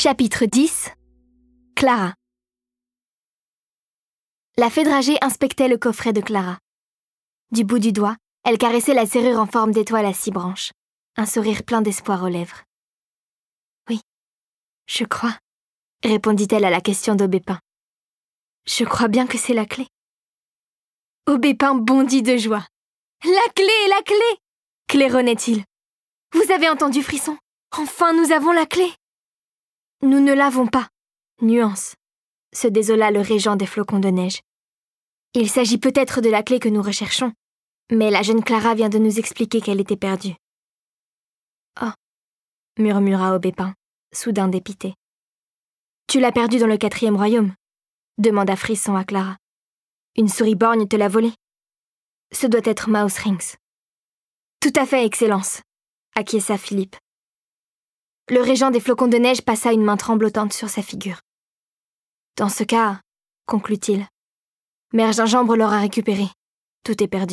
Chapitre 10. Clara. La fée dragée inspectait le coffret de Clara. Du bout du doigt, elle caressait la serrure en forme d'étoile à 6 branches, un sourire plein d'espoir aux lèvres. « Oui, je crois, » répondit-elle à la question d'Aubépin. « Je crois bien que c'est la clé. » Aubépin bondit de joie. « La clé, la clé !» claironnait-il. « Vous avez entendu, Frisson? Enfin, nous avons la clé !» « Nous ne l'avons pas. Nuance, » se désola le régent des flocons de neige. « Il s'agit peut-être de la clé que nous recherchons, mais la jeune Clara vient de nous expliquer qu'elle était perdue. »« Oh, » murmura Aubépin, soudain dépité. « Tu l'as perdue dans le 4e royaume ?» demanda Frisson à Clara. « Une souris borgne te l'a volée. Ce doit être Mauserinks. »« Tout à fait, Excellence, » acquiesça Philippe. Le régent des flocons de neige passa une main tremblotante sur sa figure. « Dans ce cas, » conclut-il, « Mère Gingembre l'aura récupérée. Tout est perdu. »«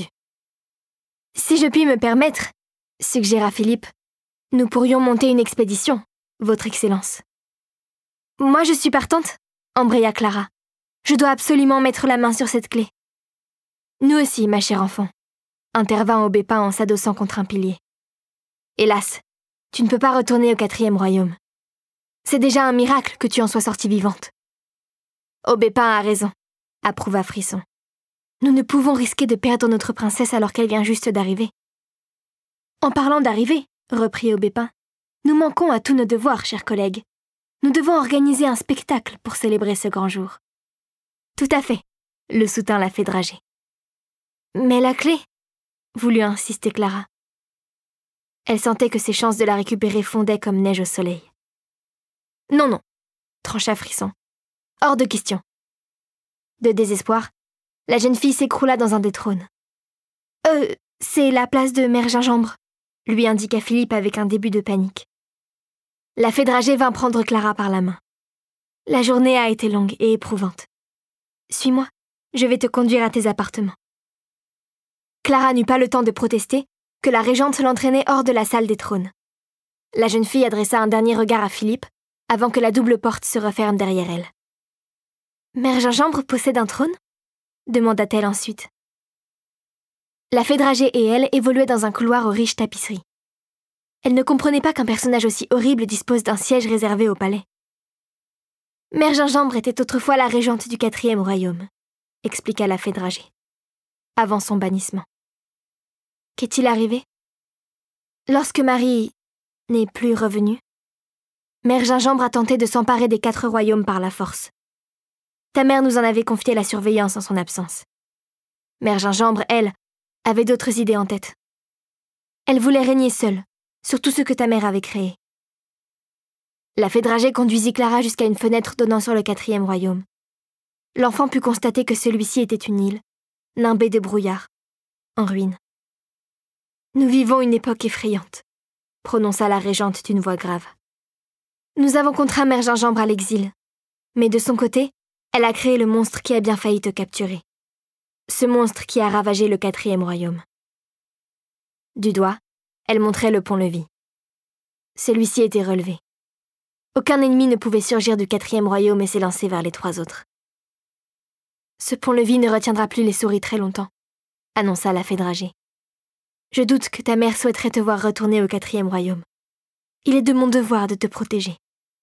Si je puis me permettre, » suggéra Philippe, « nous pourrions monter une expédition, Votre Excellence. »« Moi je suis partante, » embraya Clara. « Je dois absolument mettre la main sur cette clé. »« Nous aussi, ma chère enfant, » intervint Aubépin en s'adossant contre un pilier. « Hélas, tu ne peux pas retourner au 4e royaume. C'est déjà un miracle que tu en sois sortie vivante. »« Aubépin a raison, » approuva Frisson. « Nous ne pouvons risquer de perdre notre princesse alors qu'elle vient juste d'arriver. »« En parlant d'arriver, » reprit Aubépin, « nous manquons à tous nos devoirs, chers collègues. Nous devons organiser un spectacle pour célébrer ce grand jour. »« Tout à fait, » le soutint la fée dragée. « Mais la clé » voulut insister Clara. Elle sentait que ses chances de la récupérer fondaient comme neige au soleil. « Non, non, » trancha Frisson. « Hors de question. » De désespoir, la jeune fille s'écroula dans un des trônes. « C'est la place de Mère Gingembre », lui indiqua Philippe avec un début de panique. La fée dragée vint prendre Clara par la main. « La journée a été longue et éprouvante. Suis-moi, je vais te conduire à tes appartements. » Clara n'eut pas le temps de protester que la régente l'entraînait hors de la salle des trônes. La jeune fille adressa un dernier regard à Philippe avant que la double porte se referme derrière elle. « Mère Gingembre possède un trône ?» demanda-t-elle ensuite. La fée dragée et elle évoluaient dans un couloir aux riches tapisseries. Elle ne comprenait pas qu'un personnage aussi horrible dispose d'un siège réservé au palais. « Mère Gingembre était autrefois la régente du 4e royaume, » expliqua la fée dragée, avant son bannissement. Qu'est-il arrivé? Lorsque Marie n'est plus revenue, Mère Gingembre a tenté de s'emparer des 4 royaumes par la force. Ta mère nous en avait confié la surveillance en son absence. Mère Gingembre, elle, avait d'autres idées en tête. Elle voulait régner seule, sur tout ce que ta mère avait créé. La fée dragée conduisit Clara jusqu'à une fenêtre donnant sur le 4e royaume. L'enfant put constater que celui-ci était une île, nimbée de brouillard, en ruine. « Nous vivons une époque effrayante, » prononça la régente d'une voix grave. « Nous avons contraint Mère Gingembre à l'exil, mais de son côté, elle a créé le monstre qui a bien failli te capturer. Ce monstre qui a ravagé le 4e royaume. » Du doigt, elle montrait le pont-levis. Celui-ci était relevé. Aucun ennemi ne pouvait surgir du 4e royaume et s'élancer vers les 3 autres. « Ce pont-levis ne retiendra plus les souris très longtemps, » annonça la fée dragée. « Je doute que ta mère souhaiterait te voir retourner au 4e royaume. Il est de mon devoir de te protéger. »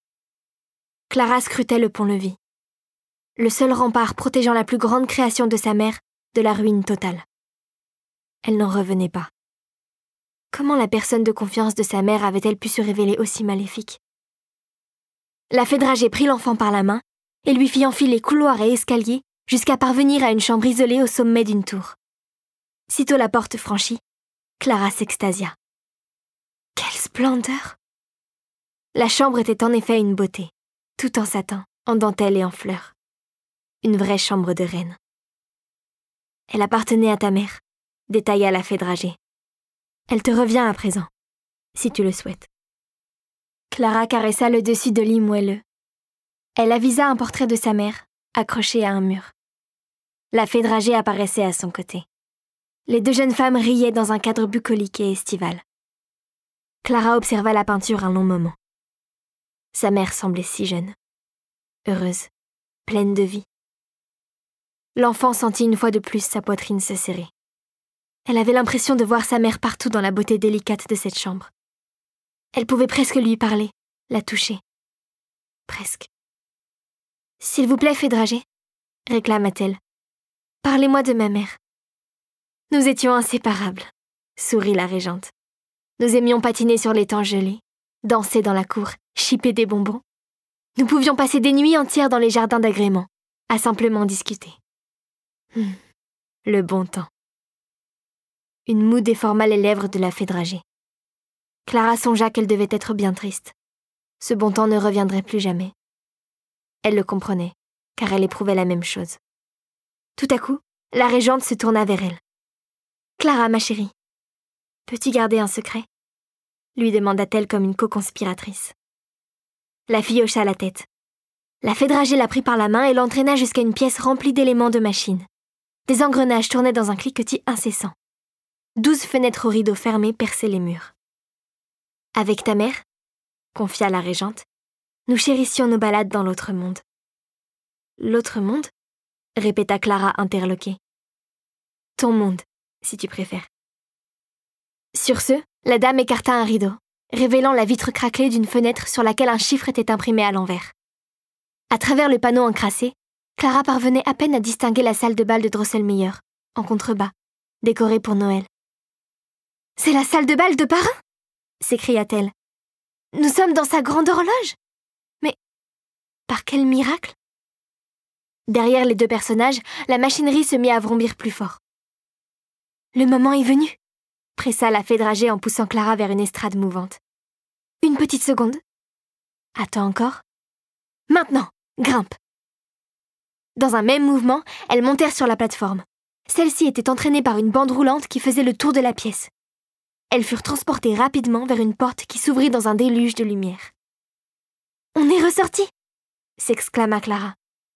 Clara scrutait le pont-levis, le seul rempart protégeant la plus grande création de sa mère de la ruine totale. Elle n'en revenait pas. Comment la personne de confiance de sa mère avait-elle pu se révéler aussi maléfique? La fée dragée prit l'enfant par la main et lui fit enfiler couloirs et escaliers jusqu'à parvenir à une chambre isolée au sommet d'une tour. Sitôt la porte franchie, Clara s'extasia. Quelle splendeur! La chambre était en effet une beauté, tout en satin, en dentelle et en fleurs. Une vraie chambre de reine. Elle appartenait à ta mère, détailla la fée dragée. Elle te revient à présent, si tu le souhaites. Clara caressa le dessus de lit moelleux. Elle avisa un portrait de sa mère, accroché à un mur. La fée dragée apparaissait à son côté. Les 2 jeunes femmes riaient dans un cadre bucolique et estival. Clara observa la peinture un long moment. Sa mère semblait si jeune, heureuse, pleine de vie. L'enfant sentit une fois de plus sa poitrine se serrer. Elle avait l'impression de voir sa mère partout dans la beauté délicate de cette chambre. Elle pouvait presque lui parler, la toucher. Presque. « S'il vous plaît, Fédragé, » réclama-t-elle. « Parlez-moi de ma mère. » Nous étions inséparables, sourit la régente. Nous aimions patiner sur l'étang gelé, danser dans la cour, chipper des bonbons. Nous pouvions passer des nuits entières dans les jardins d'agrément, à simplement discuter. Le bon temps. Une moue déforma les lèvres de la Fédragée. Clara songea qu'elle devait être bien triste. Ce bon temps ne reviendrait plus jamais. Elle le comprenait, car elle éprouvait la même chose. Tout à coup, la régente se tourna vers elle. « Clara, ma chérie, peux-tu garder un secret ?» lui demanda-t-elle comme une co-conspiratrice. La fille hocha la tête. La Fédragée la prit par la main et l'entraîna jusqu'à une pièce remplie d'éléments de machine. Des engrenages tournaient dans un cliquetis incessant. 12 fenêtres aux rideaux fermés perçaient les murs. « Avec ta mère, » confia la régente, « nous chérissions nos balades dans l'autre monde. »« L'autre monde ?» répéta Clara interloquée. « Ton monde, si tu préfères. » Sur ce, la dame écarta un rideau, révélant la vitre craquelée d'une fenêtre sur laquelle un chiffre était imprimé à l'envers. À travers le panneau encrassé, Clara parvenait à peine à distinguer la salle de bal de Drosselmeyer, en contrebas, décorée pour Noël. « C'est la salle de bal de parrain !» s'écria-t-elle. « Nous sommes dans sa grande horloge ! Mais par quel miracle ?» Derrière les deux personnages, la machinerie se mit à vrombir plus fort. « Le moment est venu !» pressa la Fédragée en poussant Clara vers une estrade mouvante. « Une petite seconde. Attends encore. Maintenant, grimpe !» Dans un même mouvement, elles montèrent sur la plateforme. Celle-ci était entraînée par une bande roulante qui faisait le tour de la pièce. Elles furent transportées rapidement vers une porte qui s'ouvrit dans un déluge de lumière. « On est ressortis !» s'exclama Clara.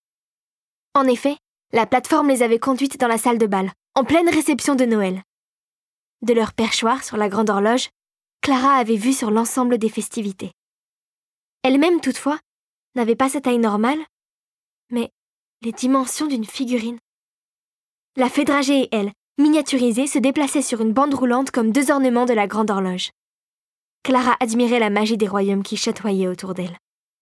En effet, la plateforme les avait conduites dans la salle de bal, en pleine réception de Noël. De leur perchoir sur la grande horloge, Clara avait vue sur l'ensemble des festivités. Elle-même, toutefois, n'avait pas sa taille normale, mais les dimensions d'une figurine. La Fédragée et elle, miniaturisées, se déplaçaient sur une bande roulante comme deux ornements de la grande horloge. Clara admirait la magie des royaumes qui chatoyaient autour d'elle.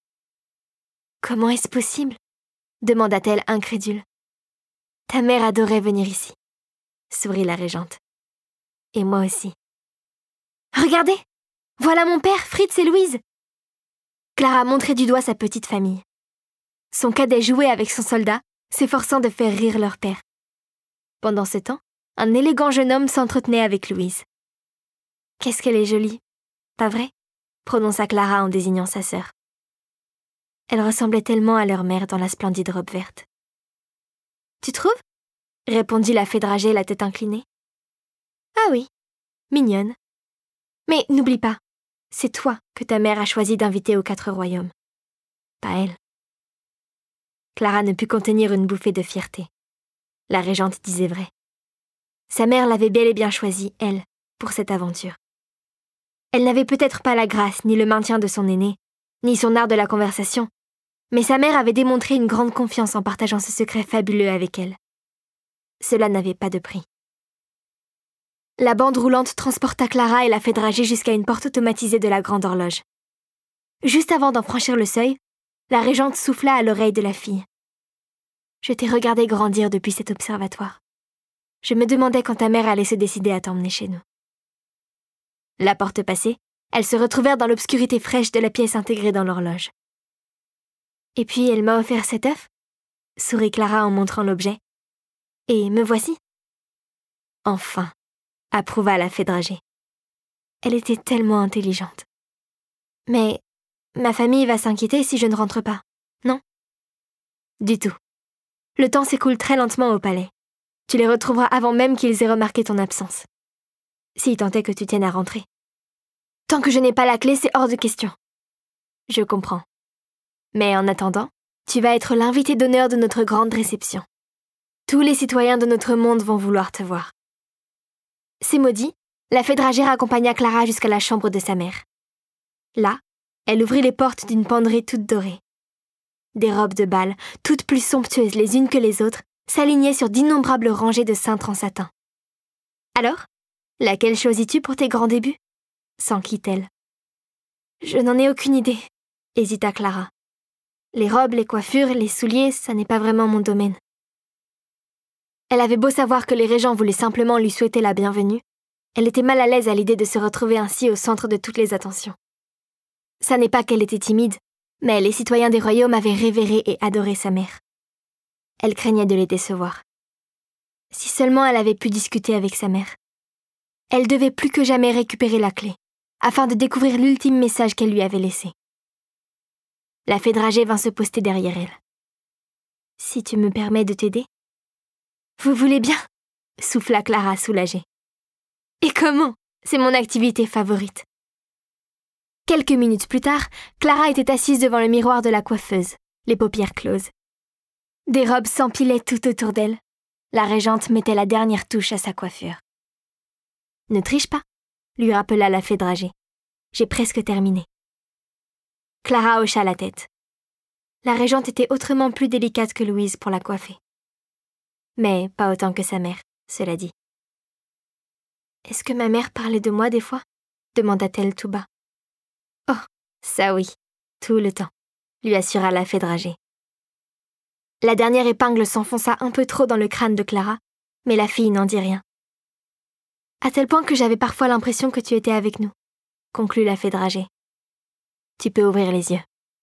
« Comment est-ce possible ?» demanda-t-elle incrédule. « Ta mère adorait venir ici, » sourit la régente. « Et moi aussi. »« Regardez, voilà mon père, Fritz et Louise !» Clara montrait du doigt sa petite famille. Son cadet jouait avec son soldat, s'efforçant de faire rire leur père. Pendant ce temps, un élégant jeune homme s'entretenait avec Louise. « Qu'est-ce qu'elle est jolie, pas vrai ?» prononça Clara en désignant sa sœur. Elle ressemblait tellement à leur mère dans la splendide robe verte. « Tu trouves ?» répondit la Fédragée, la tête inclinée. « Ah oui, mignonne. Mais n'oublie pas, c'est toi que ta mère a choisi d'inviter aux 4 royaumes. Pas elle. » Clara ne put contenir une bouffée de fierté. La régente disait vrai. Sa mère l'avait bel et bien choisie, elle, pour cette aventure. Elle n'avait peut-être pas la grâce ni le maintien de son aîné, ni son art de la conversation, mais sa mère avait démontré une grande confiance en partageant ce secret fabuleux avec elle. Cela n'avait pas de prix. La bande roulante transporta Clara et la Fédragée jusqu'à une porte automatisée de la grande horloge. Juste avant d'en franchir le seuil, la régente souffla à l'oreille de la fille. « Je t'ai regardé grandir depuis cet observatoire. Je me demandais quand ta mère allait se décider à t'emmener chez nous. » La porte passée, elles se retrouvèrent dans l'obscurité fraîche de la pièce intégrée dans l'horloge. « Et puis elle m'a offert cet œuf ?» sourit Clara en montrant l'objet. « Et me voici. » « Enfin !» approuva la Fédragée. Elle était tellement intelligente. « Mais ma famille va s'inquiéter si je ne rentre pas, non ?»« Du tout. Le temps s'écoule très lentement au palais. Tu les retrouveras avant même qu'ils aient remarqué ton absence. Si tant est que tu tiennes à rentrer. Tant que je n'ai pas la clé, c'est hors de question. » « Je comprends. Mais en attendant, tu vas être l'invité d'honneur de notre grande réception. Tous les citoyens de notre monde vont vouloir te voir. » Ces mots dits, la Fédragée accompagna Clara jusqu'à la chambre de sa mère. Là, Elle ouvrit les portes d'une penderie toute dorée. Des robes de bal, toutes plus somptueuses les unes que les autres, s'alignaient sur d'innombrables rangées de cintres en satin. « Alors, laquelle choisis-tu pour tes grands débuts » s'enquit-elle. « Je n'en ai aucune idée » hésita Clara. « Les robes, les coiffures, les souliers, ça n'est pas vraiment mon domaine. » Elle avait beau savoir que les régents voulaient simplement lui souhaiter la bienvenue, elle était mal à l'aise à l'idée de se retrouver ainsi au centre de toutes les attentions. Ça n'est pas qu'elle était timide, mais les citoyens des royaumes avaient révéré et adoré sa mère. Elle craignait de les décevoir. Si seulement elle avait pu discuter avec sa mère. Elle devait plus que jamais récupérer la clé, afin de découvrir l'ultime message qu'elle lui avait laissé. La fée dragée vint se poster derrière elle. « Si tu me permets de t'aider ?»« Vous voulez bien ?» souffla Clara soulagée. « Et comment ? C'est mon activité favorite. » Quelques minutes plus tard, Clara était assise devant le miroir de la coiffeuse, les paupières closes. Des robes s'empilaient tout autour d'elle. La régente mettait la dernière touche à sa coiffure. « Ne triche pas », lui rappela la fée dragée. « J'ai presque terminé. » Clara hocha la tête. La régente était autrement plus délicate que Louise pour la coiffer. Mais pas autant que sa mère, cela dit. « Est-ce que ma mère parlait de moi des fois ?» demanda-t-elle tout bas. « Oh, ça oui, tout le temps », lui assura la fée dragée. La dernière épingle s'enfonça un peu trop dans le crâne de Clara, mais la fille n'en dit rien. « À tel point que j'avais parfois l'impression que tu étais avec nous », conclut la fée dragée. « Tu peux ouvrir les yeux. »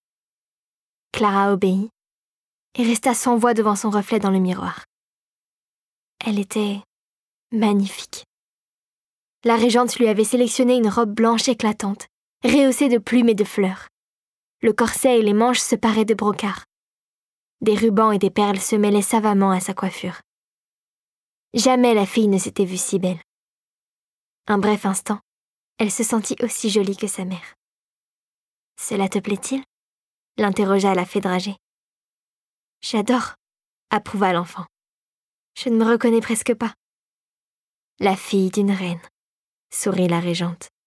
Clara obéit et resta sans voix devant son reflet dans le miroir. Elle était magnifique. La régente lui avait sélectionné une robe blanche éclatante, rehaussée de plumes et de fleurs. Le corset et les manches se paraient de brocart. Des rubans et des perles se mêlaient savamment à sa coiffure. Jamais la fille ne s'était vue si belle. Un bref instant, elle se sentit aussi jolie que sa mère. « Cela te plaît-il » l'interrogea la fée dragée. « J'adore » approuva l'enfant. « Je ne me reconnais presque pas. » « La fille d'une reine » sourit la régente.